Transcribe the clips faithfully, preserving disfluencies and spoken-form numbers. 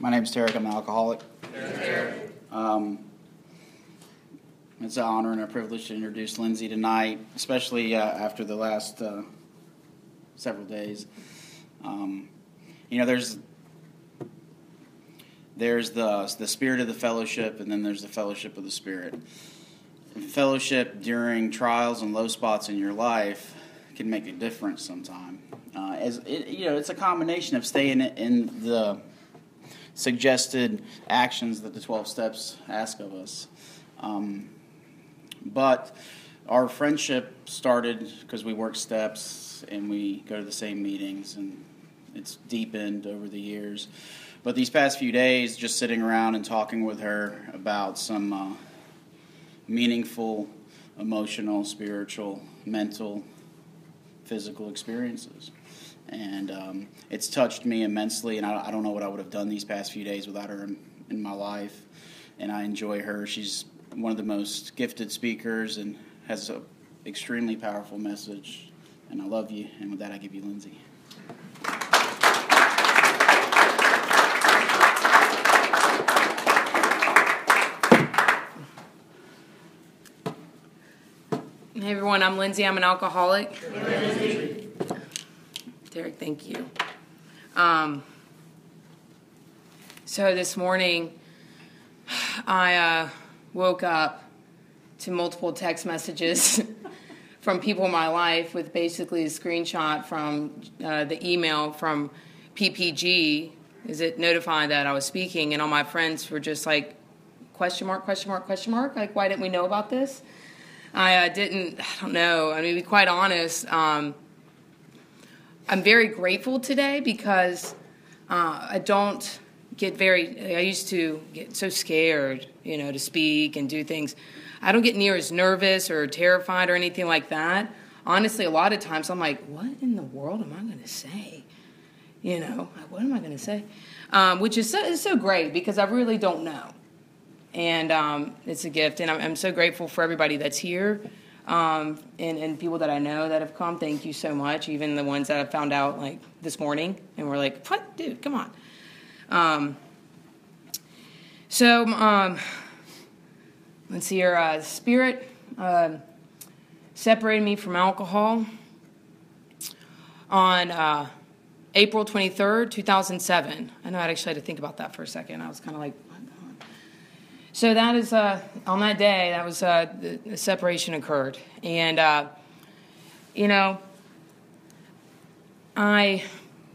My name's Tarek. I'm an alcoholic. Um, it's an honor and a privilege to introduce Lindsay tonight, especially uh, after the last uh, several days. Um, you know, there's there's the the spirit of the fellowship, and then there's the fellowship of the Spirit. Fellowship during trials and low spots in your life can make a difference sometime. Uh, as it, you know, it's a combination of staying in the suggested actions that the twelve steps ask of us. Um, but our friendship started because we work steps and we go to the same meetings, and it's deepened over the years. But these past few days, just sitting around and talking with her about some uh, meaningful, emotional, spiritual, mental, physical experiences. And um, it's touched me immensely, and I, I don't know what I would have done these past few days without her in, in my life. And I enjoy her. She's one of the most gifted speakers and has an extremely powerful message. And I love you. And with that, I give you Lindsay. Hey everyone, I'm Lindsay. I'm an alcoholic. Hey, Derek, thank you. Um, so this morning, I uh, woke up to multiple text messages from people in my life with basically a screenshot from uh, the email from P P G. Is it notifying that I was speaking? And all my friends were just like, question mark, question mark, question mark? Like, why didn't we know about this? I uh, didn't, I don't know. I mean, to be quite honest, um, I'm very grateful today because uh, I don't get very, I used to get so scared, you know, to speak and do things. I don't get near as nervous or terrified or anything like that. Honestly, a lot of times I'm like, what in the world am I going to say? You know, like, what am I going to say? Um, which is so, is so great because I really don't know. And um, it's a gift, and I'm, I'm so grateful for everybody that's here um, and, and people that I know that have come. Thank you so much, even the ones that I found out like this morning, and we're like, what, dude, come on. Um, so um, let's see here. Uh, Spirit uh, separated me from alcohol on uh, April twenty-third, two thousand seven. I know I actually had to think about that for a second. I was kind of like, So that is, uh, on that day, that was, uh, the, the separation occurred. And, uh, you know, I,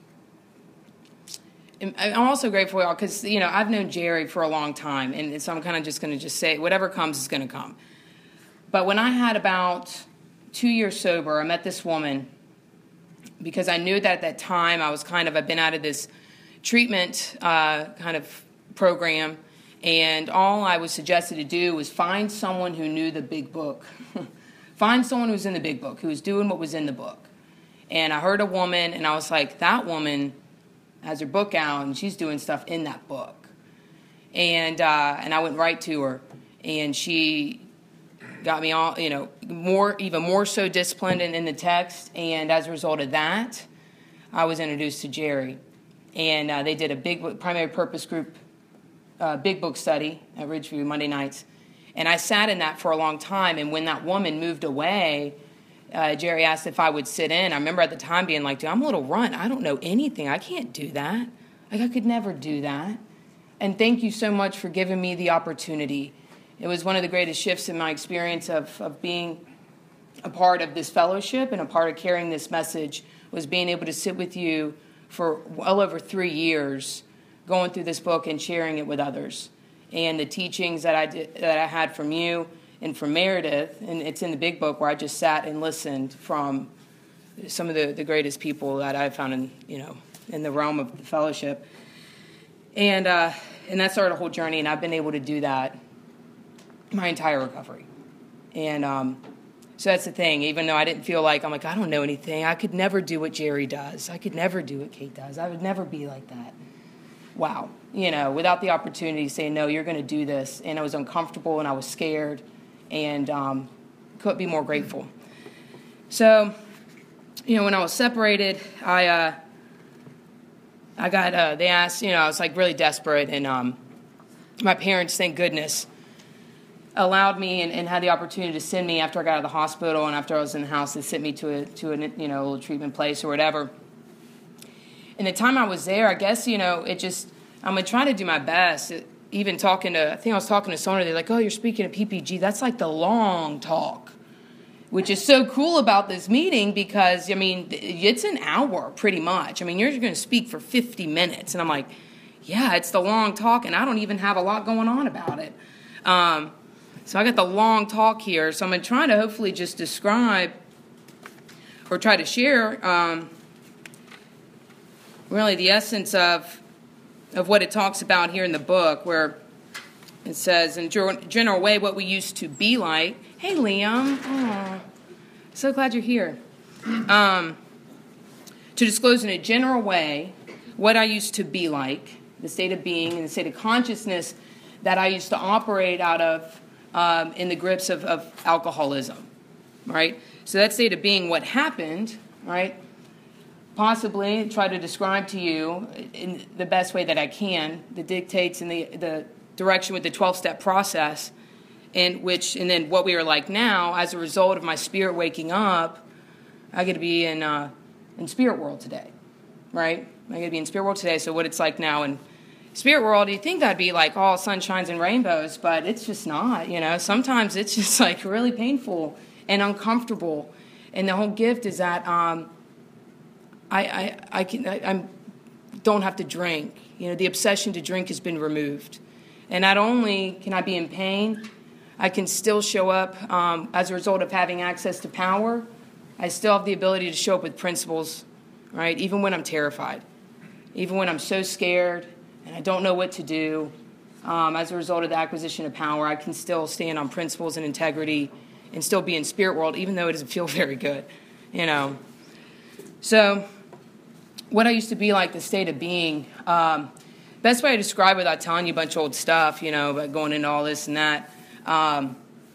am, I'm also grateful because, you know, I've known Jerry for a long time. And so I'm kind of just going to just say, whatever comes is going to come. But when I had about two years sober, I met this woman because I knew that at that time I was kind of, I've been out of this treatment uh, kind of program. And all I was suggested to do was find someone who knew the big book. Find someone who was in the big book, who was doing what was in the book. And I heard a woman, and I was like, that woman has her book out, and she's doing stuff in that book. And uh, and I went right to her, and she got me all, you know, more, even more so disciplined in, in the text. And as a result of that, I was introduced to Jerry. And uh, they did a big primary purpose group Uh, big book study at Ridgeview Monday nights, and I sat in that for a long time. And when that woman moved away, uh, Jerry asked if I would sit in. I remember at the time being like, dude, I'm a little runt. I don't know anything. I can't do that. Like, I could never do that. And thank you so much for giving me the opportunity. It was one of the greatest shifts in my experience of, of being a part of this fellowship and a part of carrying this message, was being able to sit with you for well over three years going through this book and sharing it with others. And the teachings that I did, that I had from you and from Meredith, and it's in the big book, where I just sat and listened from some of the, the greatest people that I've found in, you know, in the realm of the fellowship. And uh, and that started a whole journey, and I've been able to do that my entire recovery. And um, so that's the thing. Even though I didn't feel like, I'm like, I don't know anything. I could never do what Jerry does. I could never do what Kate does. I would never be like that. Wow, you know, without the opportunity to say, no, you're going to do this. And I was uncomfortable and I was scared, and um, couldn't be more grateful. So, you know, when I was separated, I uh, I got, uh, they asked, you know, I was like really desperate, and um, my parents, thank goodness, allowed me and, and had the opportunity to send me after I got out of the hospital and after I was in the house. They sent me to a to a you know a little treatment place or whatever. And the time I was there, I guess you know it just I'm gonna try to do my best. It, even talking to I think I was talking to someone, they're like, "Oh, you're speaking at P P G. That's like the long talk," which is so cool about this meeting because I mean it's an hour pretty much. I mean you're going to speak for fifty minutes, and I'm like, yeah, it's the long talk, and I don't even have a lot going on about it. Um, So I got the long talk here. So I'm going to try to hopefully just describe or try to share um, really the essence of of what it talks about here in the book, where it says, in a general way, what we used to be like. Hey, Liam. Oh, so glad you're here. Um, to disclose in a general way what I used to be like, the state of being and the state of consciousness that I used to operate out of Um, in the grips of, of alcoholism, right? So that state of being, what happened, right? Possibly try to describe to you in the best way that I can the dictates and the, the direction with the twelve-step process, and which and then what we are like now as a result of my spirit waking up. I get to be in uh, in spirit world today, right? I get to be in spirit world today. So what it's like now in spirit world, you think that'd be like all sunshines and rainbows, but it's just not, you know. Sometimes it's just like really painful and uncomfortable. And the whole gift is that um, I I I can I I'm, don't have to drink. You know, the obsession to drink has been removed, and not only can I be in pain, I can still show up um, as a result of having access to power. I still have the ability to show up with principles, right? Even when I'm terrified, even when I'm so scared and I don't know what to do, um, as a result of the acquisition of power, I can still stand on principles and integrity and still be in spirit world, even though it doesn't feel very good, you know. So what I used to be like, the state of being, um, best way to describe it without telling you a bunch of old stuff, you know, about going into all this and that. Um,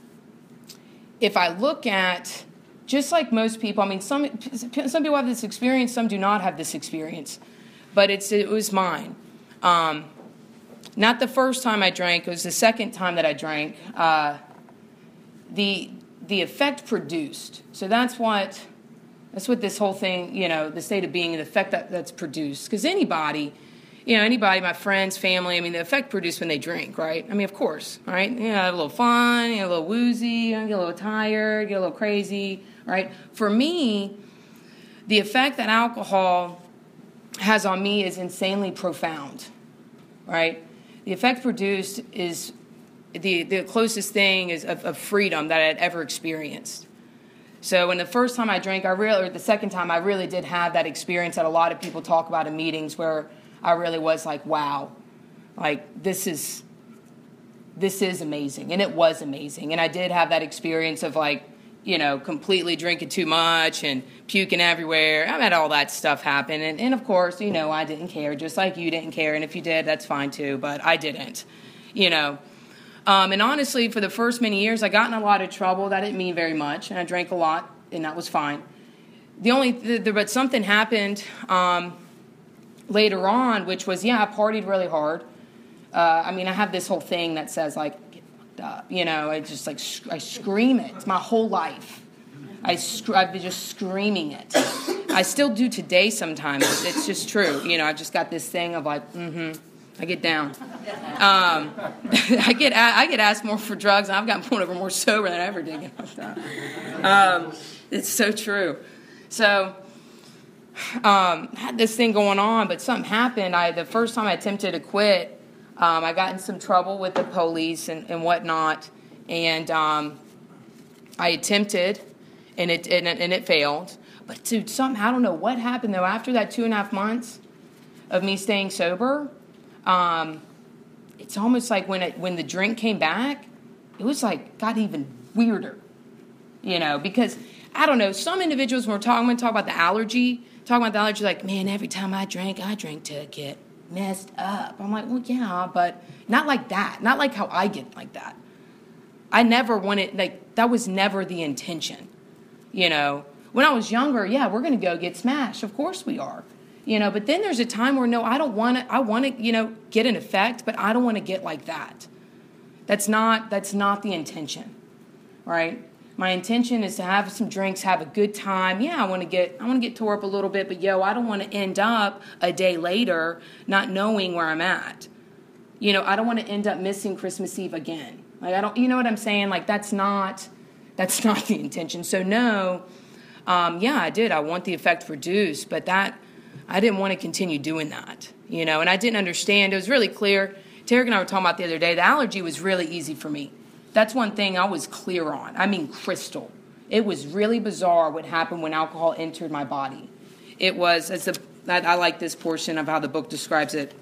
if I look at, just like most people, I mean, some some people have this experience, some do not have this experience, but it's it was mine. Um, not the first time I drank, it was the second time that I drank. Uh, the the effect produced. So that's what that's what this whole thing, you know, the state of being, the effect that, that's produced. Because anybody, you know, anybody, my friends, family, I mean, the effect produced when they drink, right? I mean, of course, right? You know, have a little fun, you know, a little woozy, you know, get a little tired, get a little crazy, right? For me, the effect that alcohol has on me is insanely profound, right? The effect produced is the, the closest thing is of, of freedom that I had ever experienced. So when the first time I drank, I really, or the second time, I really did have that experience that a lot of people talk about in meetings where I really was like, wow, like this is, this is amazing. And it was amazing. And I did have that experience of like, you know, completely drinking too much and puking everywhere. I had all that stuff happen. And, and of course, you know, I didn't care, just like you didn't care. And if you did, that's fine too. But I didn't, you know. Um, and honestly, for the first many years, I got in a lot of trouble. That didn't mean very much. And I drank a lot, and that was fine. The only, the, the, but something happened um, later on, which was, yeah, I partied really hard. Uh, I mean, I have this whole thing that says, like, up, you know, I just like I scream it. It's my whole life. I sc- I've been just screaming it. I still do today sometimes. It's just true. You know, I just got this thing of like, mm-hmm. I get down. Um, I get I get asked more for drugs, and I've gotten pulled over more sober than I ever did. Um, it's so true. So um, I had this thing going on, but something happened. I the first time I attempted to quit. Um, I got in some trouble with the police and, and whatnot, and um, I attempted, and it and, and it failed. But dude, somehow I don't know what happened though. After that two and a half months of me staying sober, um, it's almost like when it, when the drink came back, it was like got even weirder, you know. Because I don't know, some individuals when we're talking, when we talk about the allergy, talking about the allergy, like man, every time I drank, I drank to get messed up. I'm like, well, yeah, but not like that. Not like how I get like that. I never wanted, like, that was never the intention. You know, when I was younger, yeah, we're going to go get smashed. Of course we are. You know, but then there's a time where, no, I don't want to, I want to, you know, get an effect, but I don't want to get like that. That's not, that's not the intention, right? My intention is to have some drinks, have a good time. Yeah, I want to get, I want to get tore up a little bit, but yo, I don't want to end up a day later not knowing where I'm at. You know, I don't want to end up missing Christmas Eve again. Like, I don't, you know what I'm saying? Like, that's not, that's not the intention. So no, um, yeah, I did. I want the effect produced, but that, I didn't want to continue doing that, you know, and I didn't understand. It was really clear. Tarek and I were talking about the other day, the allergy was really easy for me. That's one thing I was clear on. I mean, crystal. It was really bizarre what happened when alcohol entered my body. It was, as the, I, I like this portion of how the book describes it.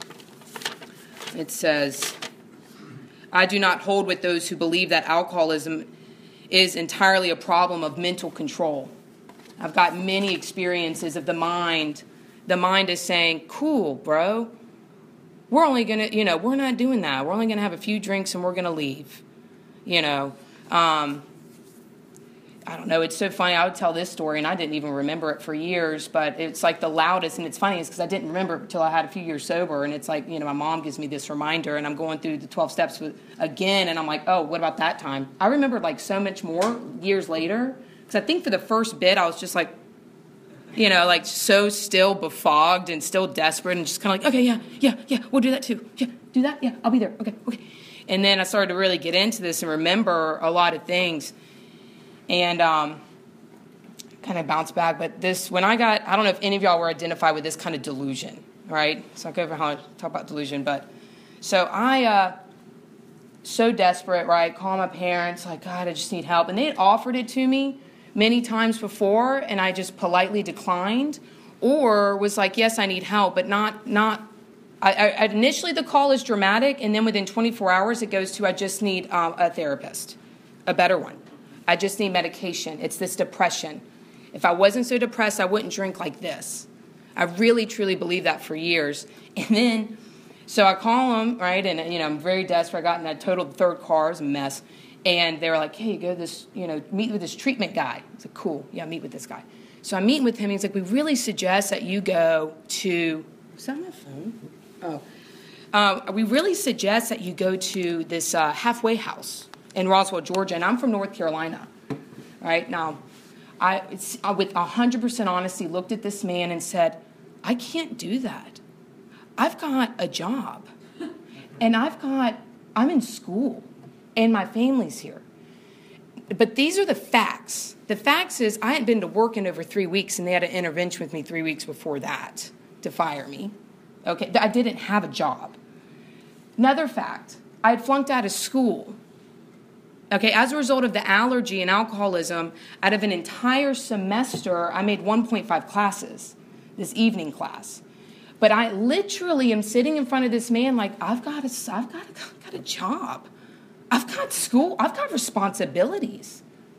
It says, I do not hold with those who believe that alcoholism is entirely a problem of mental control. I've got many experiences of the mind. The mind is saying, cool, bro. We're only going to, you know, we're not doing that. We're only going to have a few drinks and we're going to leave. You know, um, I don't know. It's so funny. I would tell this story and I didn't even remember it for years, but it's like the loudest. And it's funny is because I didn't remember it until I had a few years sober. And it's like, you know, my mom gives me this reminder and I'm going through the twelve steps with, again. And I'm like, oh, what about that time? I remember like so much more years later. Because I think for the first bit, I was just like, you know, like so still befogged and still desperate and just kind of like, okay, yeah, yeah, yeah, we'll do that too. Yeah, do that. Yeah, I'll be there. Okay, okay. And then I started to really get into this and remember a lot of things and um, kind of bounce back. But this, when I got, I don't know if any of y'all were identified with this kind of delusion, right? So I'll go over how I talk about delusion. But so I, uh, so desperate, right? Call my parents, like, God, I just need help. And they had offered it to me many times before, and I just politely declined, or was like, yes, I need help, but not, not, I, I initially the call is dramatic, and then within twenty-four hours it goes to, I just need uh, a therapist, a better one. I just need medication. It's this depression. If I wasn't so depressed, I wouldn't drink like this. I really, truly believed that for years. And then, so I call them, right, and, you know, I'm very desperate. I got in that total third car. It was a mess. And they were like, hey, go to this, you know, meet with this treatment guy. I was like, cool, yeah, meet with this guy. So I'm meeting with him. He's like, we really suggest that you go to, is that my phone? Oh. Uh, we really suggest that you go to this uh, halfway house in Roswell, Georgia. And I'm from North Carolina, right? Now, I, it's, I with one hundred percent honesty, looked at this man and said, I can't do that. I've got a job. And I've got, I'm in school. And my family's here. But these are the facts. The facts is I hadn't been to work in over three weeks, and they had an intervention with me three weeks before that to fire me. Okay, I didn't have a job. Another fact, I had flunked out of school. Okay, as a result of the allergy and alcoholism, out of an entire semester, I made one point five classes, this evening class. But I literally am sitting in front of this man like, I've got a, I've got a, I've got a job. I've got school. I've got responsibilities.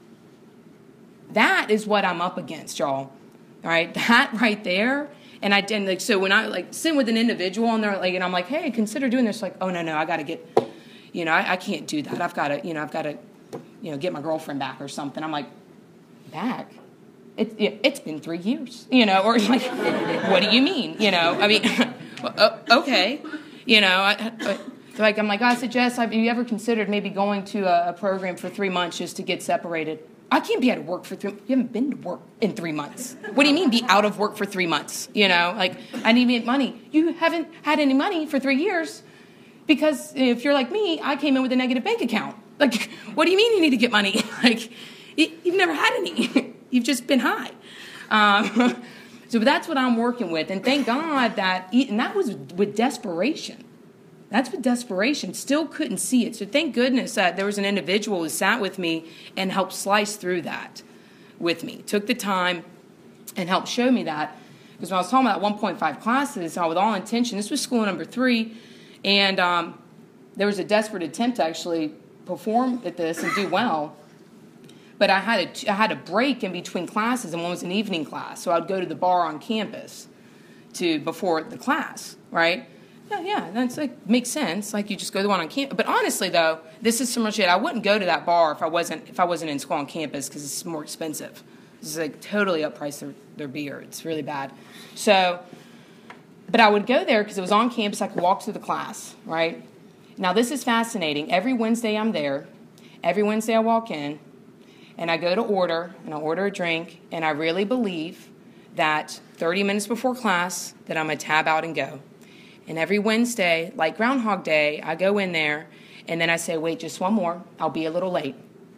That is what I'm up against, y'all. All right, that right there. And I didn't like. So when I like sit with an individual and they're like, and I'm like, hey, consider doing this. Like, oh no, no, I got to get, you know, I, I can't do that. I've got to, you know, I've got to, you know, get my girlfriend back or something. I'm like, back? It, it, it's been three years, you know, or like, what do you mean? You know, I mean, okay, you know, I. I Like, I'm like, I suggest, have you ever considered maybe going to a, a program for three months just to get separated? I can't be out of work for three months. You haven't been to work in three months. What do you mean be out of work for three months? You know, like, I need to make money. You haven't had any money for three years because if you're like me, I came in with a negative bank account. Like, what do you mean you need to get money? Like, you've never had any. You've just been high. Um, so that's what I'm working with. And thank God that, and that was with desperation. That's with desperation. Still couldn't see it. So thank goodness that there was an individual who sat with me and helped slice through that with me. Took the time and helped show me that. Because when I was talking about one point five classes, I, with all intention, this was school number three, and um, there was a desperate attempt to actually perform at this and do well. But I had a, I had a break in between classes, and one was an evening class. So I would go to the bar on campus to before the class, right? Yeah, yeah, that's like makes sense. Like you just go to the one on campus. But honestly, though, this is so much shit. I wouldn't go to that bar if I wasn't if I wasn't in school on campus because it's more expensive. It's like totally uppriced their, their beer. It's really bad. So But I would go there because it was on campus. I could walk through the class, right? Now, this is fascinating. Every Wednesday I'm there. Every Wednesday I walk in, and I go to order, and I order a drink, and I really believe that thirty minutes before class that I'm going to tab out and go. And every Wednesday, like Groundhog Day, I go in there, and then I say, wait, just one more. I'll be a little late.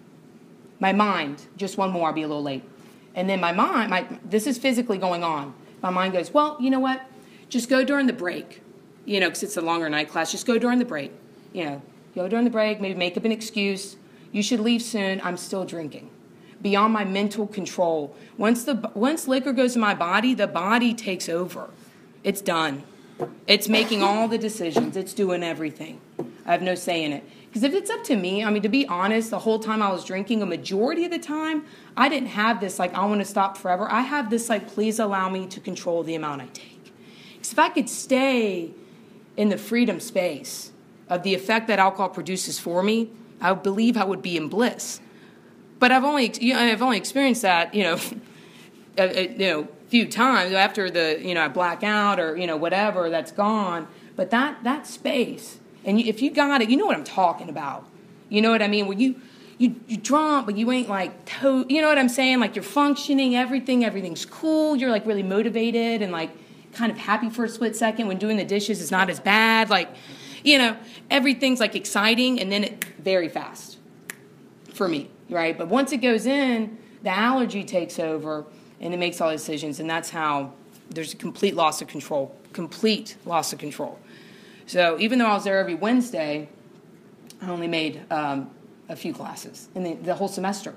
My mind, just one more, I'll be a little late. And then my mind, my, this is physically going on. My mind goes, well, you know what? Just go during the break, you know, because it's a longer night class. Just go during the break, you know. Go during the break, maybe make up an excuse. You should leave soon. I'm still drinking. Beyond my mental control. Once the once liquor goes in my body, the body takes over. It's done. It's making all the decisions. It's doing everything. I have no say in it. Because if it's up to me, I mean, to be honest, the whole time I was drinking, a majority of the time, I didn't have this, like, I want to stop forever. I have this, like, please allow me to control the amount I take. Because if I could stay in the freedom space of the effect that alcohol produces for me, I believe I would be in bliss. But I've only, you know, I've only experienced that, you know, a, a, you know, few times after the, you know, I black out or, you know, whatever, that's gone. But that that space, and you, if you got it, you know what I'm talking about. You know what I mean? Where you you you drunk, but you ain't like, to- you know what I'm saying? Like you're functioning, everything, everything's cool. You're like really motivated and like kind of happy for a split second when doing the dishes is not as bad. Like, you know, everything's like exciting, and then it very fast for me, right? But once it goes in, the allergy takes over, and it makes all the decisions, and that's how there's a complete loss of control, complete loss of control. So even though I was there every Wednesday, I only made um, a few classes in the, the whole semester.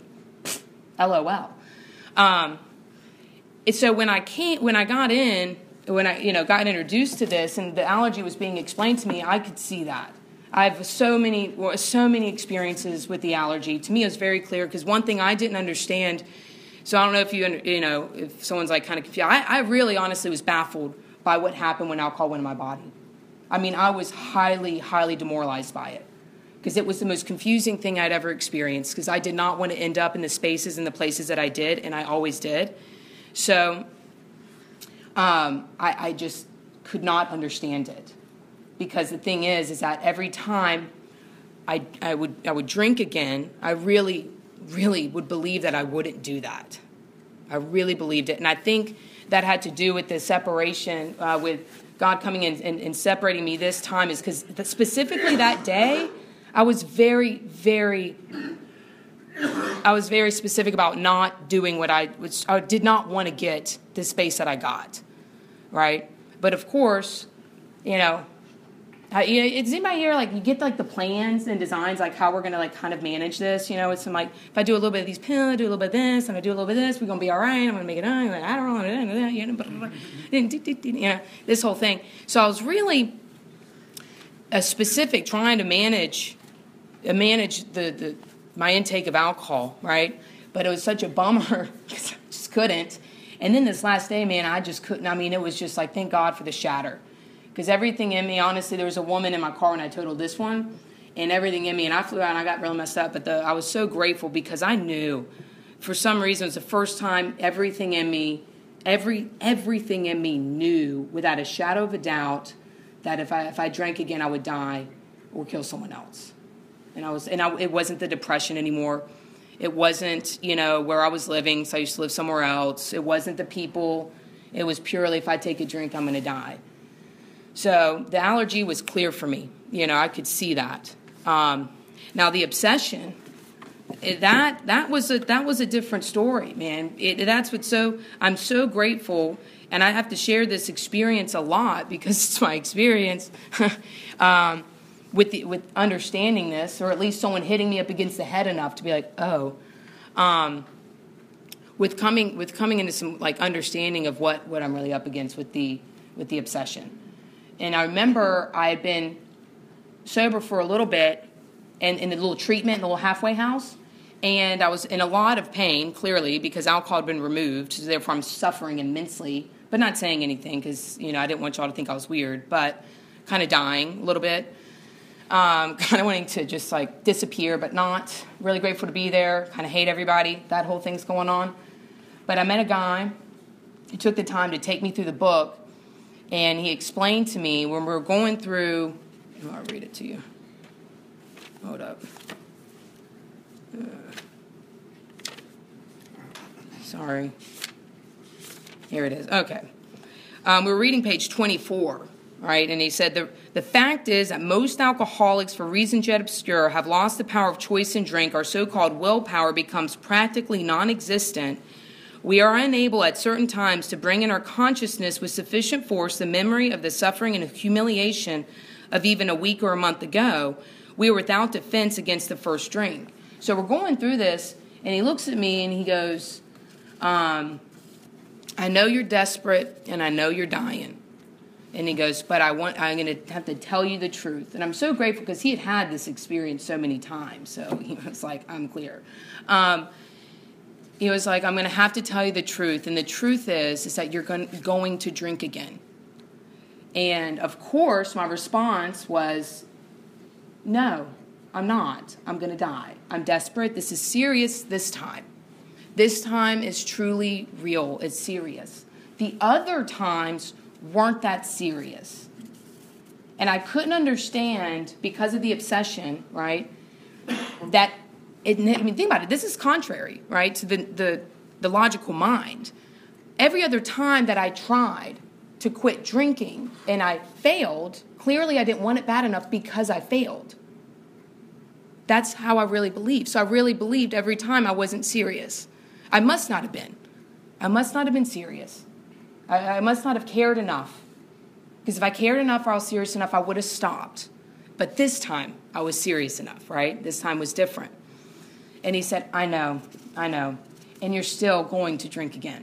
LOL. Um, and so when I came, when I got in, when I you know got introduced to this, and the allergy was being explained to me, I could see that. I have so many so many experiences with the allergy. To me, it was very clear because one thing I didn't understand. So I don't know if you you know if someone's like kind of confused. I, I really honestly was baffled by what happened when alcohol went in my body. I mean, I was highly, highly demoralized by it because it was the most confusing thing I'd ever experienced because I did not want to end up in the spaces and the places that I did, and I always did. So um, I, I just could not understand it because the thing is, is that every time I, I would I would drink again, I really, really would believe that I wouldn't do that. I really believed it, and I think that had to do with the separation uh, with God coming in and, and separating me this time is because specifically that day, I was very, very, I was very specific about not doing what I was, I did not want to get the space that I got, right? But of course, you know, I, you know, it's anybody here, like, you get, like, the plans and designs, like, how we're going to, like, kind of manage this, you know, it's some, like, if I do a little bit of these pills, I do a little bit of this, and I do a little bit of this, we're going to be all right, I'm going to make it on, like, I don't know, you know, you know, this whole thing. So I was really uh, specific trying to manage, uh, manage the, the, my intake of alcohol, right? But it was such a bummer, because I just couldn't. And then this last day, man, I just couldn't, I mean, it was just like, thank God for the shatter. Because everything in me, honestly, there was a woman in my car when I totaled this one, and everything in me, and I flew out and I got real messed up, but the, I was so grateful because I knew, for some reason, it was the first time everything in me, every everything in me knew, without a shadow of a doubt, that if I if I drank again, I would die or kill someone else. And I was, and I, it wasn't the depression anymore. It wasn't, you know, where I was living, so I used to live somewhere else. It wasn't the people. It was purely, if I take a drink, I'm going to die. So the allergy was clear for me. You know, I could see that. Um, now the obsession, it, that that was a that was a different story, man. It, that's what's so. I'm so grateful, and I have to share this experience a lot because it's my experience um, with the, with understanding this, or at least someone hitting me up against the head enough to be like, oh, um, with coming with coming into some like understanding of what, what I'm really up against with the with the obsession. And I remember I had been sober for a little bit and in the little treatment, in the little halfway house. And I was in a lot of pain, clearly, because alcohol had been removed. So therefore, I'm suffering immensely, but not saying anything because, you know, I didn't want y'all to think I was weird, but kind of dying a little bit. Um, kind of wanting to just, like, disappear, but not. Really grateful to be there. Kind of hate everybody. That whole thing's going on. But I met a guy who took the time to take me through the book And he explained to me when we were going through, I'll read it to you. Hold up. Uh, sorry. Here it is. Okay. Um, we're reading page twenty-four, right? And he said, the, the fact is that most alcoholics, for reasons yet obscure, have lost the power of choice in drink. Our so-called willpower becomes practically non-existent. We are unable at certain times to bring in our consciousness with sufficient force the memory of the suffering and humiliation of even a week or a month ago. We are without defense against the first drink. So we're going through this, and he looks at me and he goes, um, I know you're desperate and I know you're dying. And he goes, but I want, I'm going to have to tell you the truth. And I'm so grateful because he had had this experience so many times. So he was like, I'm clear. Um, he was like, I'm going to have to tell you the truth. And the truth is, is that you're going, going to drink again. And of course, my response was, no, I'm not. I'm going to die. I'm desperate. This is serious this time. This time is truly real. It's serious. The other times weren't that serious. And I couldn't understand, because of the obsession, right, that, it, I mean, think about it. This is contrary, right, to the, the, the logical mind. Every other time that I tried to quit drinking and I failed, clearly I didn't want it bad enough because I failed. That's how I really believed. So I really believed every time I wasn't serious. I must not have been. I must not have been serious. I, I must not have cared enough. Because if I cared enough or I was serious enough, I would have stopped. But this time, I was serious enough, right? This time was different. And he said, I know, I know. And you're still going to drink again.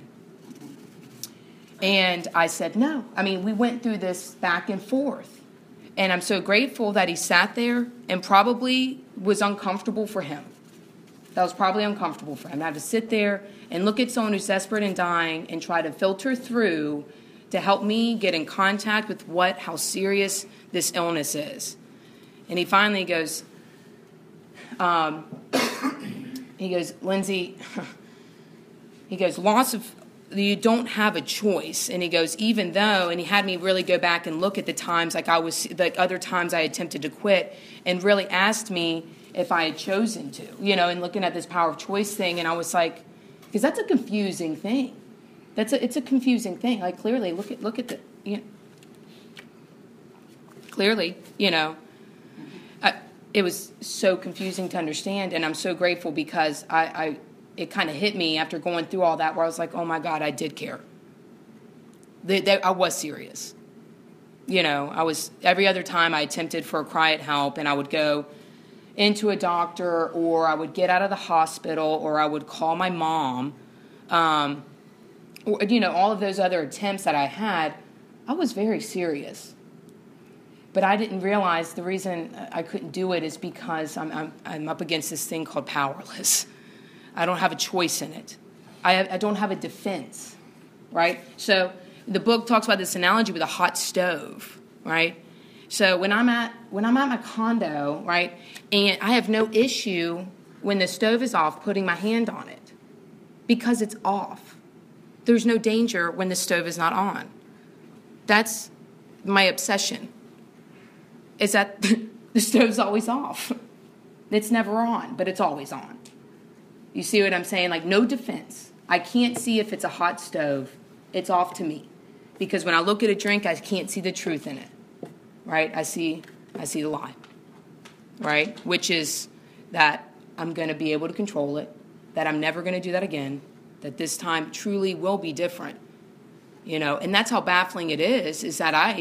And I said, no. I mean, we went through this back and forth. And I'm so grateful that he sat there and probably was uncomfortable for him. That was probably uncomfortable for him. I had to sit there and look at someone who's desperate and dying and try to filter through to help me get in contact with what, how serious this illness is. And he finally goes, um, he goes, Lindsay, he goes, loss of, you don't have a choice. And he goes, even though, and he had me really go back and look at the times, like I was, like other times I attempted to quit, and really asked me if I had chosen to, you know, and looking at this power of choice thing. And I was like, because that's a confusing thing. That's a, it's a confusing thing. Like, clearly, look at, look at the, you know, clearly, you know, I, it was so confusing to understand. And I'm so grateful because I, I it kind of hit me after going through all that, where I was like, oh my God, I did care. They, they, I was serious. You know, I was, every other time I attempted for a cry at help, and I would go into a doctor, or I would get out of the hospital, or I would call my mom, um, or, you know, all of those other attempts that I had, I was very serious. But I didn't realize the reason I couldn't do it is because I'm, I'm, I'm up against this thing called powerless. I don't have a choice in it. I, I don't have a defense, right? So the book talks about this analogy with a hot stove, right? So when I'm at when I'm at my condo, right, and I have no issue when the stove is off putting my hand on it because it's off. There's no danger when the stove is not on. That's my obsession. Is that the stove's always off. It's never on, but it's always on. You see what I'm saying? Like, no defense. I can't see if it's a hot stove. It's off to me. Because when I look at a drink, I can't see the truth in it. Right? I see I see the lie. Right? Which is that I'm going to be able to control it, that I'm never going to do that again, that this time truly will be different. You know, and that's how baffling it is, is that I,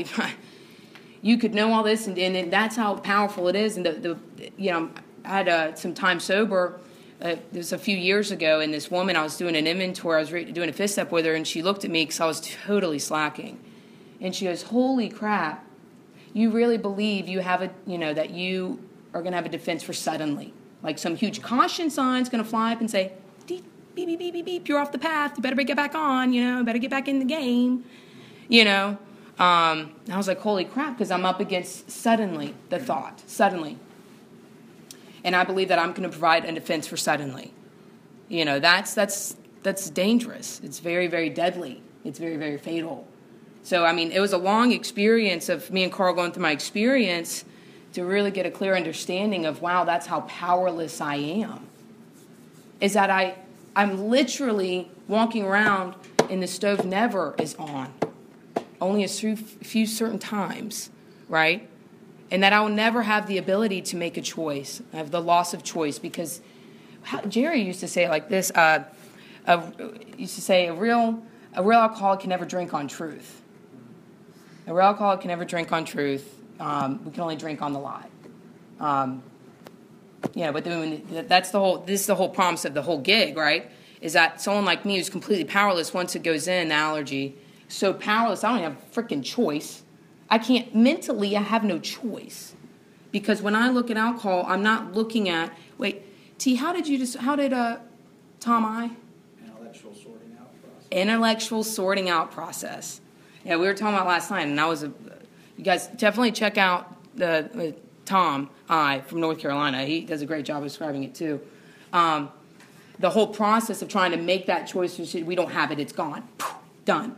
you could know all this, and, and that's how powerful it is. And the, the you know, I had uh, some time sober. Uh, it was a few years ago, and this woman, I was doing an inventory, I was re- doing a fifth step with her, and she looked at me because I was totally slacking. And she goes, holy crap, you really believe you have a, you know, that you are going to have a defense for suddenly. Like some huge caution sign's going to fly up and say, beep, beep, beep, beep, beep, you're off the path, you better get back on, you know, better get back in the game, you know. Um, and I was like, holy crap, because I'm up against suddenly, the thought, suddenly. And I believe that I'm going to provide a defense for suddenly. You know, that's that's that's dangerous. It's very, very deadly. It's very, very fatal. So, I mean, it was a long experience of me and Carl going through my experience to really get a clear understanding of, wow, that's how powerless I am. Is that I, I'm literally walking around and the stove never is on. Only a few certain times, right? And that I will never have the ability to make a choice. I have the loss of choice because how, Jerry used to say it like this. Uh, a, used to say a real a real alcoholic can never drink on truth. A real alcoholic can never drink on truth. Um, we can only drink on the lie. Um, you know, but then when, that's the whole. This is the whole promise of the whole gig, right? Is that someone like me who's completely powerless once it goes in, the allergy, so powerless, I don't have a freaking choice. I can't, mentally, I have no choice. Because when I look at alcohol, I'm not looking at, wait, T, how did you just, how did, uh, Tom I? Intellectual sorting out process. Intellectual sorting out process. Yeah, we were talking about last night, and I was, a, you guys definitely check out the uh, Tom I from North Carolina. He does a great job of describing it too. Um, the whole process of trying to make that choice, we don't have it, it's gone. Done.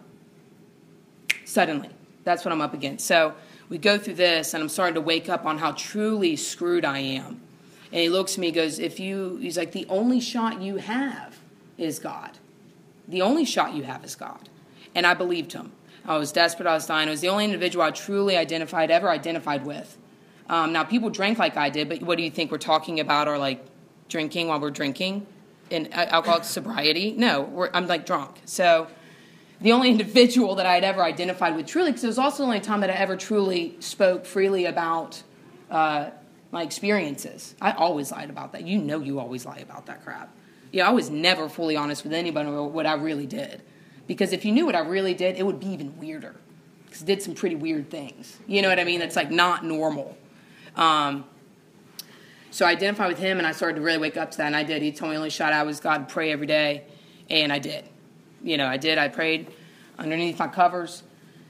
Suddenly. That's what I'm up against. So we go through this, and I'm starting to wake up on how truly screwed I am. And he looks at me and goes, if you, he's like, the only shot you have is God. The only shot you have is God. And I believed him. I was desperate. I was dying. I was the only individual I truly identified, ever identified with. Um, now, people drank like I did, but what do you think we're talking about, or like drinking while we're drinking? In alcoholic sobriety? No, we're, I'm like drunk. So the only individual that I had ever identified with truly, because it was also the only time that I ever truly spoke freely about uh, my experiences. I always lied about that. You know you always lie about that crap. Yeah, I was never fully honest with anybody about what I really did. Because if you knew what I really did, it would be even weirder. Because I did some pretty weird things. You know what I mean? That's like not normal. Um, so I identified with him, and I started to really wake up to that, and I did. He told me the only shot I was God, pray every day, and I did. You know, I did. I prayed underneath my covers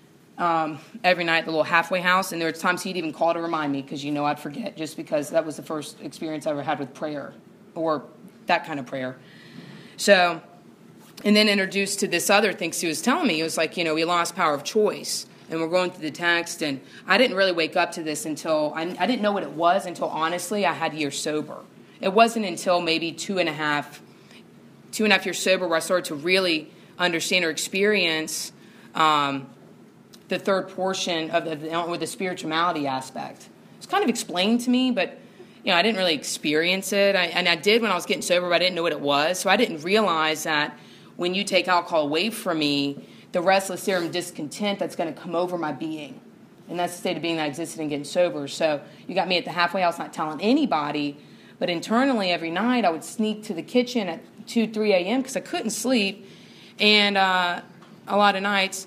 um, every night at the little halfway house. And there were times he'd even call to remind me because, you know, I'd forget just because that was the first experience I ever had with prayer or that kind of prayer. So, and then introduced to this other thing he was telling me. It was like, you know, we lost power of choice. And we're going through the text. And I didn't really wake up to this until, I, I didn't know what it was until, honestly, I had years sober. It wasn't until maybe two and a half, two and a half years sober where I started to really understand or experience um, the third portion of the, with the spirituality aspect. It's kind of explained to me, but you know, I didn't really experience it. I, and I did when I was getting sober, but I didn't know what it was. So I didn't realize that when you take alcohol away from me, the restless serum discontent that's going to come over my being. And that's the state of being that existed in getting sober. So you got me at the halfway house not telling anybody, but internally every night I would sneak to the kitchen at two, three a.m. because I couldn't sleep. And uh, a lot of nights,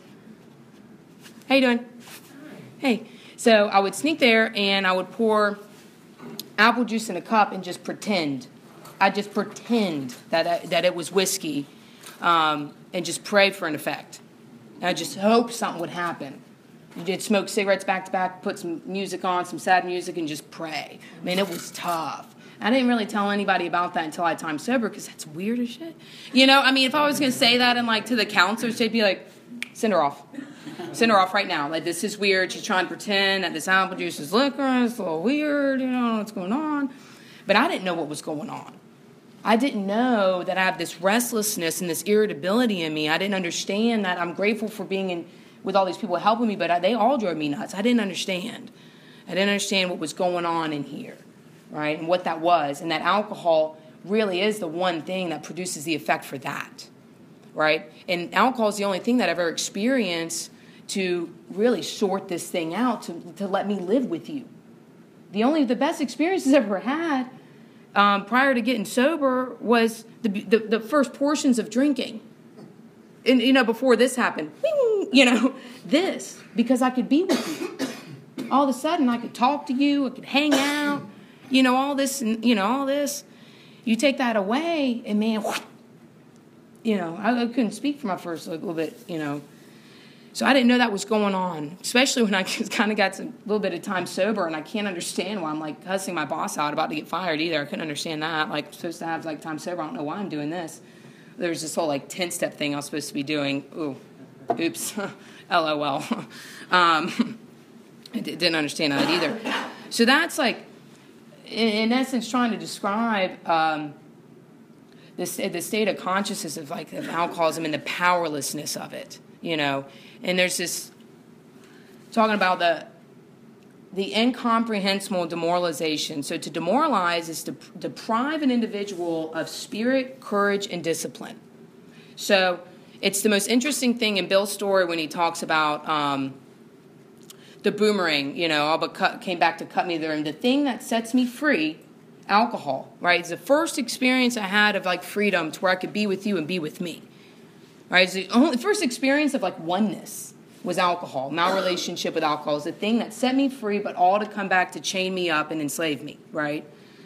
how you doing? Hey. So I would sneak there, and I would pour apple juice in a cup and just pretend. I'd just pretend that I, that it was whiskey um, and just pray for an effect. And I just hope something would happen. You did smoke cigarettes back to back, put some music on, some sad music, and just pray. I mean, it was tough. I didn't really tell anybody about that until I had time sober because that's weird as shit. You know, I mean, if I was going to say that and like to the counselors, they'd be like, send her off. Send her off right now. Like, this is weird. She's trying to pretend that this apple juice is liquor. It's a little weird. You don't know what's going on. But I didn't know what was going on. I didn't know that I have this restlessness and this irritability in me. I didn't understand that. I'm grateful for being in with all these people helping me, but I, they all drove me nuts. I didn't understand. I didn't understand what was going on in here. Right, and what that was, and that alcohol really is the one thing that produces the effect for that, right? And alcohol is the only thing that I've ever experienced to really sort this thing out, to, to let me live with you. The only, the best experiences I've ever had um, prior to getting sober was the, the the first portions of drinking. And, you know, before this happened, you know, this, because I could be with you. All of a sudden, I could talk to you, I could hang out. You know, all this, and you know, all this, you take that away, and man, you know, I, I couldn't speak for my first like, little bit, you know. So I didn't know that was going on, especially when I kind of got a little bit of time sober, and I can't understand why I'm like cussing my boss out about to get fired either. I couldn't understand that. Like, I'm supposed to have like time sober. I don't know why I'm doing this. There's this whole like ten-step thing I was supposed to be doing. Ooh, Oops, L O L. Um, I didn't understand that either. So that's like, in, in essence, trying to describe um, this the state of consciousness of like of alcoholism and the powerlessness of it, you know. And there's this talking about the the incomprehensible demoralization. So to demoralize is to deprive an individual of spirit, courage, and discipline. So it's the most interesting thing in Bill's story when he talks about um, the boomerang, you know, all but cut, came back to cut me there. And the thing that sets me free, alcohol, right? It's the first experience I had of like freedom to where I could be with you and be with me, right? It's the only first experience of like oneness was alcohol. My relationship with alcohol is the thing that set me free, but all to come back to chain me up and enslave me, right?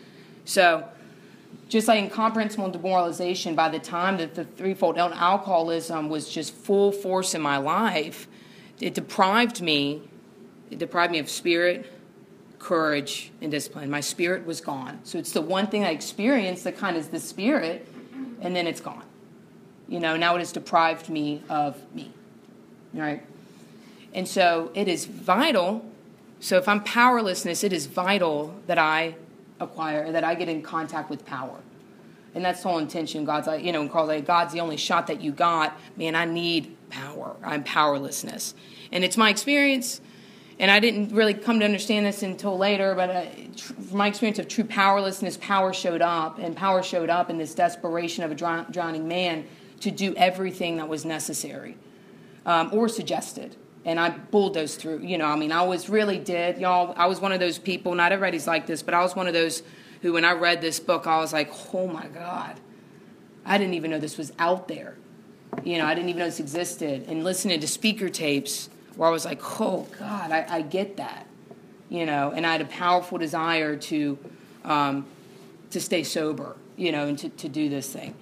So just like incomprehensible demoralization, by the time that the threefold alcoholism was just full force in my life, it deprived me, it deprived me of spirit, courage, and discipline. My spirit was gone. So it's the one thing I experienced that kind of is the spirit, and then it's gone. You know, now it has deprived me of me, right? And so it is vital. So if I'm powerlessness, it is vital that I acquire, that I get in contact with power. And that's the whole intention. God's like, you know, Carl's like, God's the only shot that you got. Man, I need power. I'm powerlessness. And it's my experience, and I didn't really come to understand this until later, but uh, tr- from my experience of true powerlessness, power showed up, and power showed up in this desperation of a drown- drowning man to do everything that was necessary um, or suggested. And I bulldozed through, you know, I mean, I was really did, y'all, I was one of those people, not everybody's like this, but I was one of those who, when I read this book, I was like, oh my God, I didn't even know this was out there. You know, I didn't even know this existed. And listening to speaker tapes where I was like, oh God, I, I get that, you know, and I had a powerful desire to, um, to stay sober, you know, and to, to do this thing.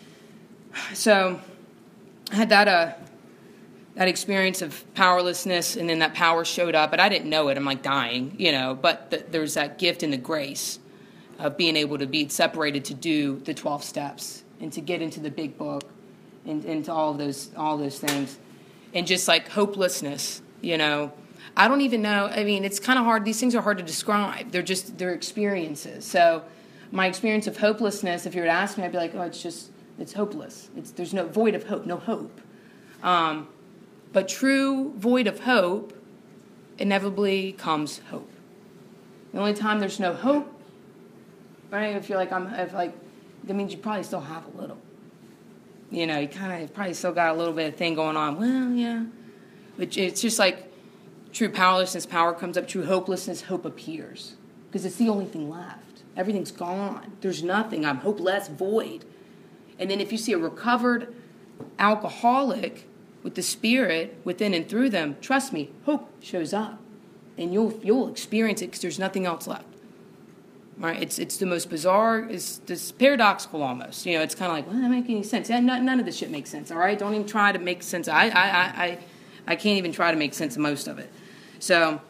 So I had that, uh, that experience of powerlessness, and then that power showed up, but I didn't know it. I'm like dying, you know, but the, there's that gift and the grace of being able to be separated to do the twelve steps and to get into the big book and into all of those, all those things. And just like hopelessness, you know, I don't even know. I mean, it's kind of hard. These things are hard to describe. They're just, they're experiences. So my experience of hopelessness, if you were to ask me, I'd be like, oh, it's just, it's hopeless. It's, there's no void of hope, no hope. Um, But true void of hope, inevitably comes hope. The only time there's no hope, right? If you're like, I'm, if like, that means you probably still have a little. You know, you kind of probably still got a little bit of thing going on. Well, yeah. But it's just like true powerlessness, power comes up. True hopelessness, hope appears. Because it's the only thing left. Everything's gone. There's nothing. I'm hopeless, void. And then if you see a recovered alcoholic with the spirit within and through them, trust me, hope shows up. And you'll you'll experience it because there's nothing else left. Right? It's it's the most bizarre, it's, it's paradoxical almost. You know, it's kind of like, well, that doesn't make any sense. Yeah, none, none of this shit makes sense, all right? Don't even try to make sense. I, I, I, I, I can't even try to make sense of most of it. So,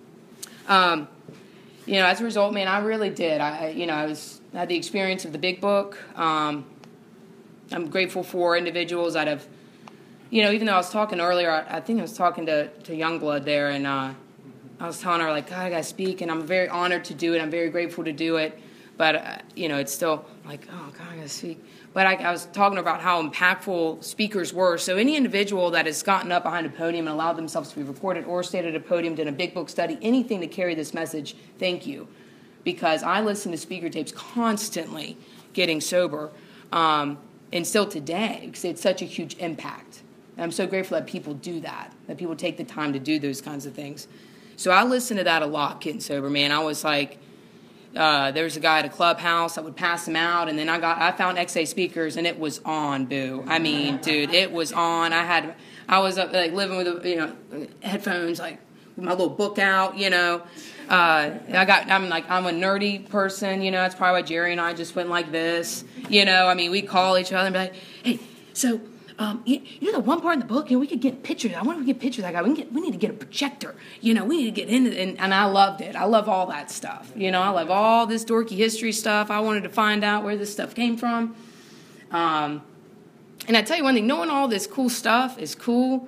um, you know, as a result, man, I really did. I, you know, I was I had the experience of the big book. Um, I'm grateful for individuals that have, you know, even though I was talking earlier, I, I think I was talking to, to Youngblood there, and uh, I was telling her, like, God, I got to speak, and I'm very honored to do it. I'm very grateful to do it. But, uh, you know, it's still like, oh, God, I got to speak. But I, I was talking about how impactful speakers were. So any individual that has gotten up behind a podium and allowed themselves to be recorded or stayed at a podium, did a big book study, anything to carry this message, thank you. Because I listen to speaker tapes constantly getting sober, um, and still today, because it's such a huge impact. And I'm so grateful that people do that, that people take the time to do those kinds of things. So I listened to that a lot getting sober, man. I was like, uh, there was a guy at a clubhouse. I would pass him out, and then I got I found X A speakers, and it was on, boo. I mean, dude, it was on. I had I was up, like living with you know headphones, like with my little book out, you know. Uh, I got I'm like I'm a nerdy person, you know. That's probably why Jerry and I just went like this, you know. I mean, we call each other and be like, hey, so. Um, you, you know the one part in the book, you know, we could get pictures. I want to get pictures of that guy. We can get, we need to get a projector. You know, we need to get into it. And, and I loved it. I love all that stuff. You know, I love all this dorky history stuff. I wanted to find out where this stuff came from. Um, and I tell you one thing, knowing all this cool stuff is cool,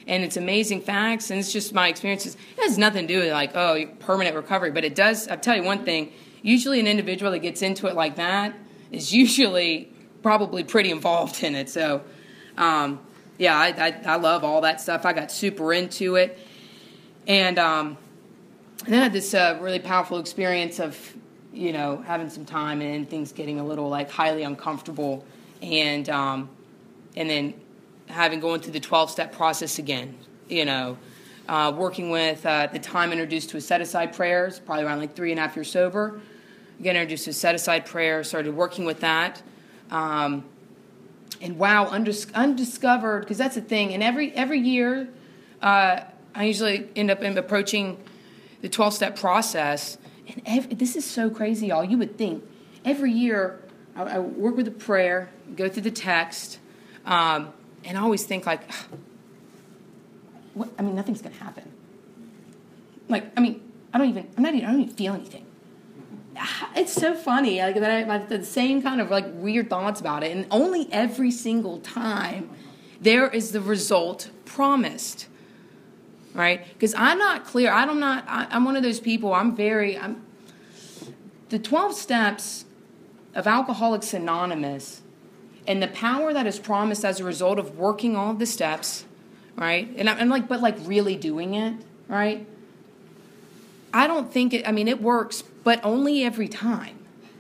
And it's amazing facts, and it's just my experiences. It has nothing to do with, like, oh, permanent recovery. But it does, I'll tell you one thing. Usually an individual that gets into it like that is usually probably pretty involved in it. So, um, yeah, I, I, I love all that stuff. I got super into it. And um, then I had this uh, really powerful experience of, you know, having some time and things getting a little, like, highly uncomfortable. And um, and then having going through the twelve-step process again, you know, uh, working with, uh, at the time, introduced to a set-aside prayers, probably around like three and a half years sober. Again, introduced to a set-aside prayer, started working with that. Um, and wow, undis- undiscovered, because that's the thing. And every every year, uh, I usually end up approaching the twelve-step process. And every, this is so crazy, y'all. You would think every year I, I work with a prayer, go through the text, um, and I always think, like, what? I mean, nothing's going to happen. Like, I mean, I don't even, I'm not even, I don't even feel anything. It's so funny, like, that I have the same kind of, like, weird thoughts about it. And only every single time there is the result promised, right? Because I'm not clear. I'm not, I, I'm one of those people, I'm very, I'm, the twelve steps of Alcoholics Anonymous and the power that is promised as a result of working all of the steps, right? And I'm like, but like really doing it, right? I don't think it, I mean, it works, but only every time.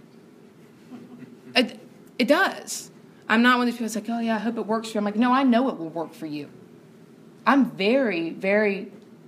It, it does. I'm not one of these people that's like, oh yeah, I hope it works for you. I'm like, no, I know it will work for you. I'm very, very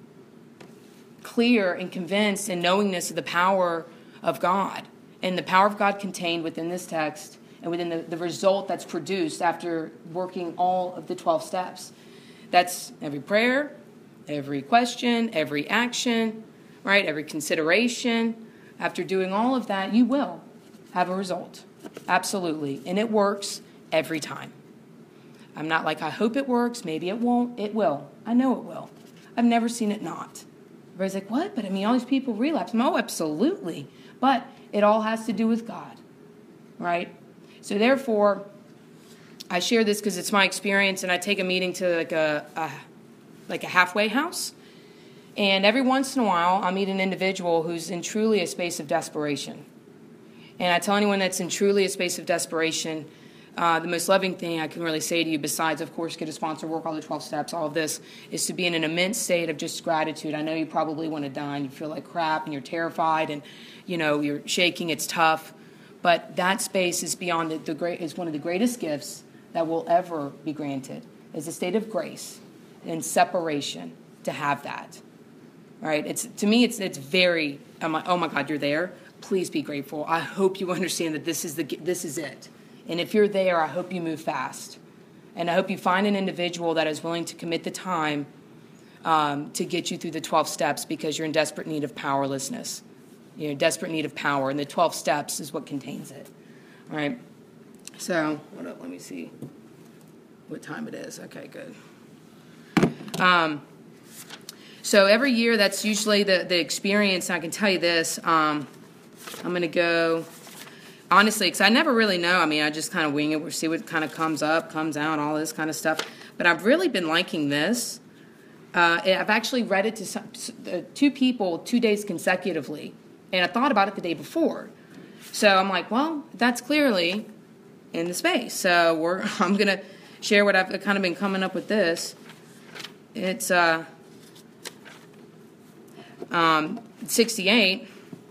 clear and convinced in knowingness of the power of God and the power of God contained within this text and within the, the result that's produced after working all of the twelve steps. That's every prayer, every question, every action, right? Every consideration. After doing all of that, you will have a result. Absolutely. And it works every time. I'm not like, I hope it works. Maybe it won't. It will. I know it will. I've never seen it not. Everybody's like, what? But I mean, all these people relapse. Oh, absolutely. But it all has to do with God, right? So therefore, I share this because it's my experience, and I take a meeting to like a, a like a halfway house. And every once in a while, I'll meet an individual who's in truly a space of desperation. And I tell anyone that's in truly a space of desperation, uh, the most loving thing I can really say to you, besides, of course, get a sponsor, work all the twelve steps, all of this, is to be in an immense state of just gratitude. I know you probably want to die, and you feel like crap, and you're terrified, and, you know, you're shaking, it's tough. But that space is beyond the, the great, is one of the greatest gifts that will ever be granted, is a state of grace and separation to have that. Right? It's to me, it's it's very. I'm like, oh my God, you're there. Please be grateful. I hope you understand that this is the this is it. And if you're there, I hope you move fast, and I hope you find an individual that is willing to commit the time um, to get you through the twelve steps, because you're in desperate need of powerlessness. You're in desperate need of power, and the twelve steps is what contains it. All right. So what up? Let me see what time it is. Okay, good. Um. So every year, that's usually the, the experience. And I can tell you this. Um, I'm going to go, honestly, because I never really know. I mean, I just kind of wing it. We'll see what kind of comes up, comes out, all this kind of stuff. But I've really been liking this. Uh, I've actually read it to some, uh, two people two days consecutively. And I thought about it the day before. So I'm like, well, that's clearly in the space. So we're I'm going to share what I've kind of been coming up with this. It's... Uh, Um, sixty-eight,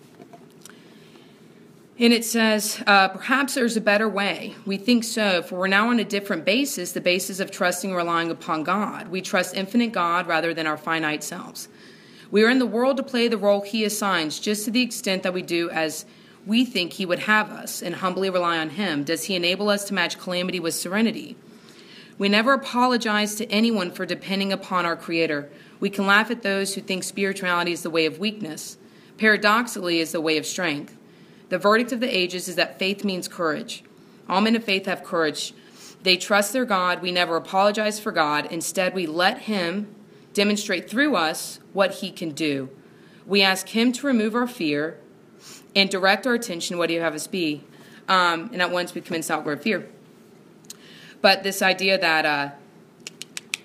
and it says, uh, perhaps there's a better way. We think so, for we're now on a different basis, the basis of trusting and relying upon God. We trust infinite God rather than our finite selves. We are in the world to play the role He assigns, just to the extent that we do as we think He would have us, and humbly rely on Him. Does He enable us to match calamity with serenity? We never apologize to anyone for depending upon our Creator. We can laugh at those who think spirituality is the way of weakness. Paradoxically, is the way of strength. The verdict of the ages is that faith means courage. All men of faith have courage. They trust their God. We never apologize for God. Instead, we let Him demonstrate through us what He can do. We ask Him to remove our fear and direct our attention. What do you have us be? Um, and at once we commence outgrow fear. But this idea that... Uh,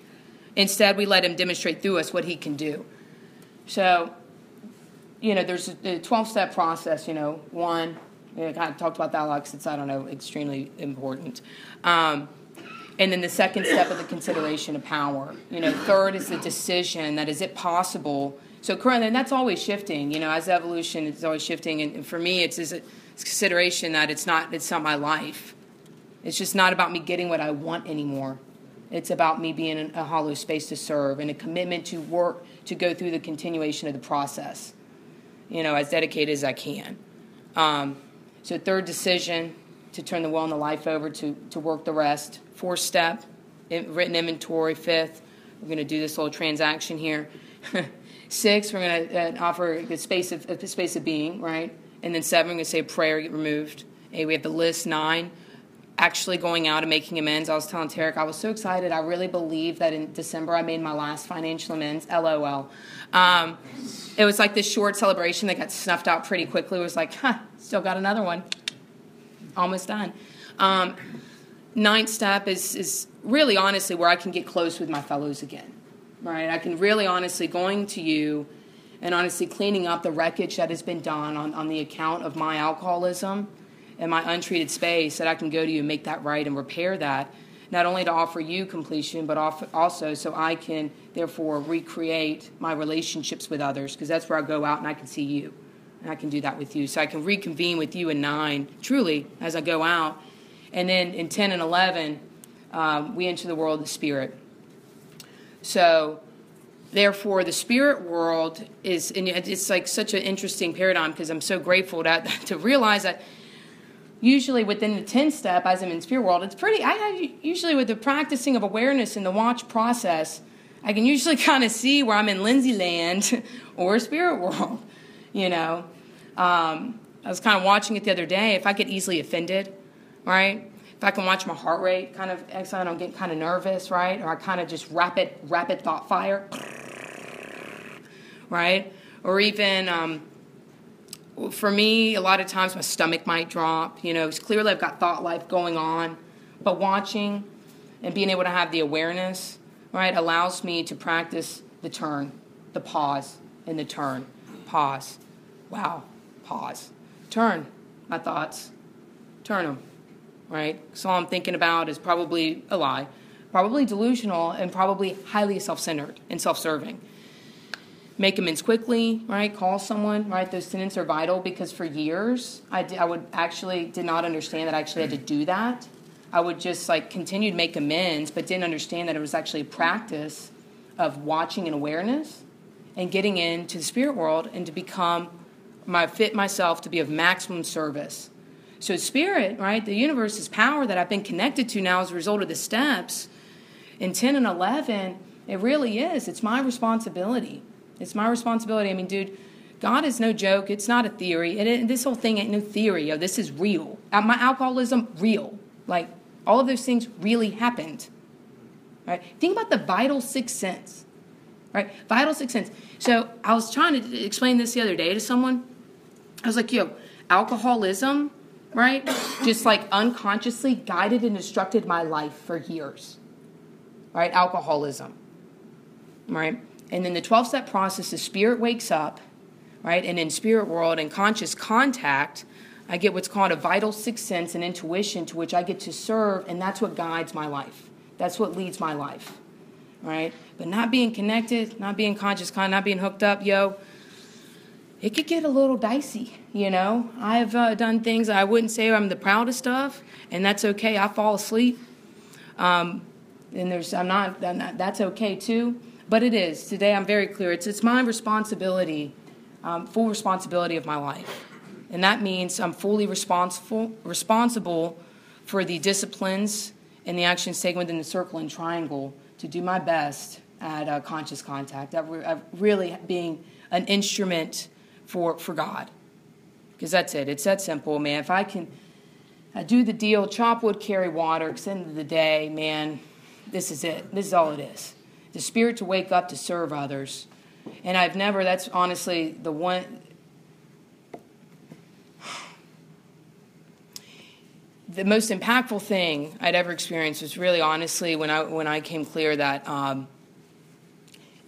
Instead, we let him demonstrate through us what he can do. So, you know, there's a twelve-step process, you know. One, you know, I kind of talked about that a lot because it's, I don't know, extremely important. Um, and then the second step of the consideration of power. You know, third is the decision that is it possible. So currently, and that's always shifting. You know, as evolution, it's always shifting. And, and for me, it's, it's a it's consideration that it's not it's not my life. It's just not about me getting what I want anymore. It's about me being in a hollow space to serve and a commitment to work to go through the continuation of the process, you know, as dedicated as I can. Um, so third decision, to turn the will and the life over to, to work the rest. Fourth step, written inventory. Fifth, we're going to do this little transaction here. Six, we're going to uh, offer a space of a space of being, right? And then seven, we're going to say a prayer, get removed. Eight, we have the list. Nine, actually going out and making amends. I was telling Tarek, I was so excited. I really believe that in December I made my last financial amends. L O L. Um, it was like this short celebration that got snuffed out pretty quickly. It was like, huh, still got another one. Almost done. Um, ninth step is, is really honestly where I can get close with my fellows again. Right? I can really honestly going to you and honestly cleaning up the wreckage that has been done on, on the account of my alcoholism and my untreated space, that I can go to you and make that right and repair that, not only to offer you completion, but also so I can, therefore, recreate my relationships with others, because that's where I go out and I can see you, and I can do that with you. So I can reconvene with you in nine, truly, as I go out. And then in ten and eleven, um, we enter the world of the Spirit. So, therefore, the spirit world is, and it's like such an interesting paradigm, because I'm so grateful to, to realize that usually within the tenth step, as I'm in spirit world, it's pretty, I have usually with the practicing of awareness and the watch process, I can usually kind of see where I'm in Lindsay land or spirit world, you know. Um, I was kind of watching it the other day. If I get easily offended, right? If I can watch my heart rate kind of excellent, I'm getting kind of nervous, right? Or I kind of just rapid, rapid thought fire, right? Or even, um, for me, a lot of times my stomach might drop. You know, it's clearly I've got thought life going on. But watching and being able to have the awareness, right, allows me to practice the turn, the pause, and the turn. Pause. Wow. Pause. Turn my thoughts. Turn them. Right? So all I'm thinking about is probably a lie, probably delusional, and probably highly self-centered and self-serving. Make amends quickly, right? Call someone, right? Those tenets are vital, because for years I, did, I would actually did not understand that I actually had to do that. I would just like continue to make amends, but didn't understand that it was actually a practice of watching and awareness and getting into the spirit world and to become my fit myself to be of maximum service. So spirit, right, the universe is power that I've been connected to now as a result of the steps. In ten and eleven, it really is. It's my responsibility. It's my responsibility. I mean, dude, God is no joke. It's not a theory. It, it, this whole thing ain't no theory. Yo, this is real. Uh, my alcoholism, real. Like, all of those things really happened. Right? Think about the vital sixth sense. Right? Vital sixth sense. So I was trying to explain this the other day to someone. I was like, yo, alcoholism, right, just like unconsciously guided and instructed my life for years, right, alcoholism, right, and then the twelve-step process, the spirit wakes up, right, and in spirit world and conscious contact, I get what's called a vital sixth sense and intuition to which I get to serve, and that's what guides my life. That's what leads my life, right, but not being connected, not being conscious, not being hooked up, yo, it could get a little dicey, you know. I've uh, done things I wouldn't say I'm the proudest of, and that's okay. I fall asleep, um, and there's I'm not, I'm not. That's okay too. But it is today. I'm very clear. It's it's my responsibility, um, full responsibility of my life, and that means I'm fully responsible responsible for the disciplines and the actions taken within the circle and triangle to do my best at uh, conscious contact. At, re- at really being an instrument for for God, because that's it. It's that simple, man. If I can I do the deal, chop wood, carry water, because at the end of the day, man, this is it. This is all it is. The spirit to wake up to serve others. And I've never, that's honestly the one, the most impactful thing I'd ever experienced was really honestly when I when I came clear that um,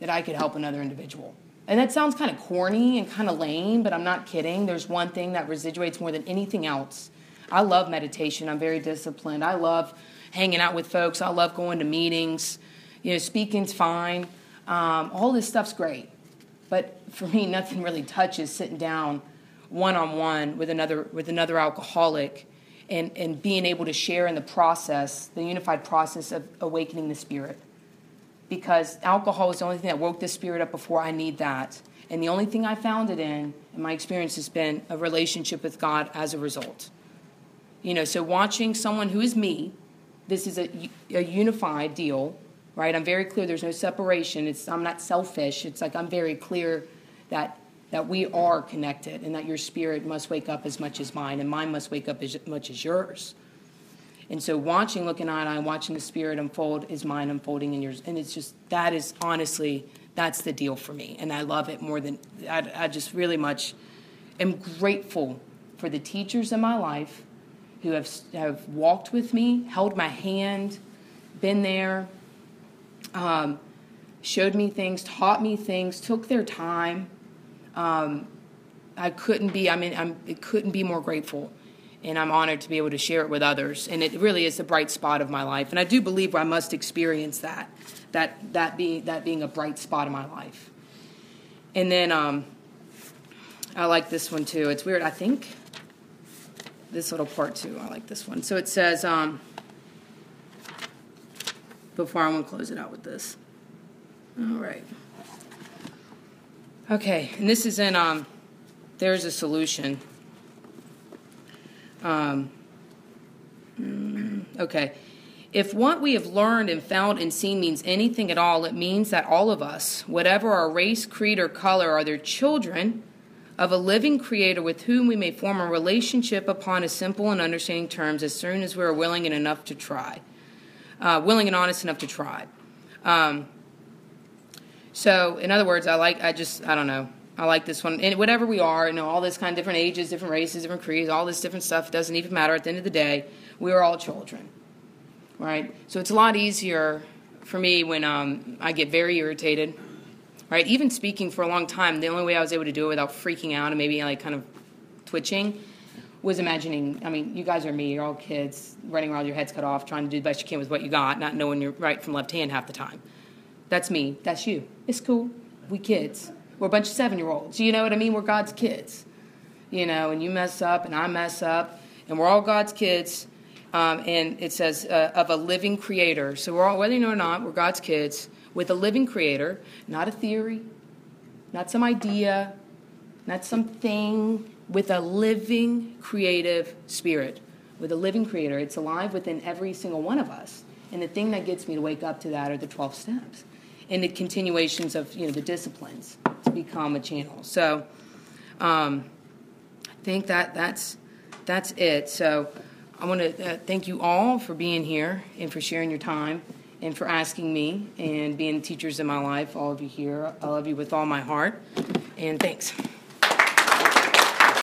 that I could help another individual. And that sounds kind of corny and kind of lame, but I'm not kidding. There's one thing that residuates more than anything else. I love meditation. I'm very disciplined. I love hanging out with folks. I love going to meetings. You know, speaking's fine. Um, all this stuff's great. But for me, nothing really touches sitting down one-on-one with another with another alcoholic and, and being able to share in the process, the unified process of awakening the spirit. Because alcohol is the only thing that woke the spirit up before. I need that. And the only thing I found it in, in my experience, has been a relationship with God as a result. You know, so watching someone who is me, this is a, a unified deal, right? I'm very clear there's no separation. It's I'm not selfish. It's like I'm very clear that that we are connected and that your spirit must wake up as much as mine and mine must wake up as much as yours. And so watching, looking eye to eye, watching the spirit unfold is mine unfolding in yours. And it's just, that is honestly, that's the deal for me. And I love it more than, I, I just really much am grateful for the teachers in my life who have have walked with me, held my hand, been there, um, showed me things, taught me things, took their time. Um, I couldn't be, I mean, I'm, it couldn't be more grateful. And I'm honored to be able to share it with others. And it really is a bright spot of my life. And I do believe I must experience that, that that being that being a bright spot in my life. And then um, I like this one too. It's weird. I think this little part too. I like this one. So it says, um, before I want to close it out with this. All right. Okay. And this is in um, There's a Solution. Um, okay. If what we have learned and found and seen means anything at all, it means that all of us, whatever our race, creed, or color, are their children of a living creator with whom we may form a relationship upon a simple and understanding terms as soon as we are willing and enough to try. Uh, willing and honest enough to try. Um, so, in other words, I like, I just, I don't know. I like this one. And whatever we are, you know, all this kind of different ages, different races, different creeds, all this different stuff, doesn't even matter. At the end of the day, we are all children, right? So it's a lot easier for me when um, I get very irritated, right? Even speaking for a long time, the only way I was able to do it without freaking out and maybe like kind of twitching was imagining, I mean, you guys are me, you're all kids, running around with your heads cut off, trying to do the best you can with what you got, not knowing your right from left hand half the time. That's me. That's you. It's cool. We kids. We're a bunch of seven-year-olds. You know what I mean? We're God's kids. You know, and you mess up and I mess up, and we're all God's kids. Um, and it says uh, of a living creator. So we're all, whether you know or not, we're God's kids with a living creator, not a theory, not some idea, not something, with a living creative spirit, with a living creator. It's alive within every single one of us. And the thing that gets me to wake up to that are the twelve steps and the continuations of, you know, the disciplines to become a channel. So um, I think that that's that's it. So I want to uh, thank you all for being here and for sharing your time and for asking me and being teachers in my life, all of you here. I love you with all my heart. And thanks.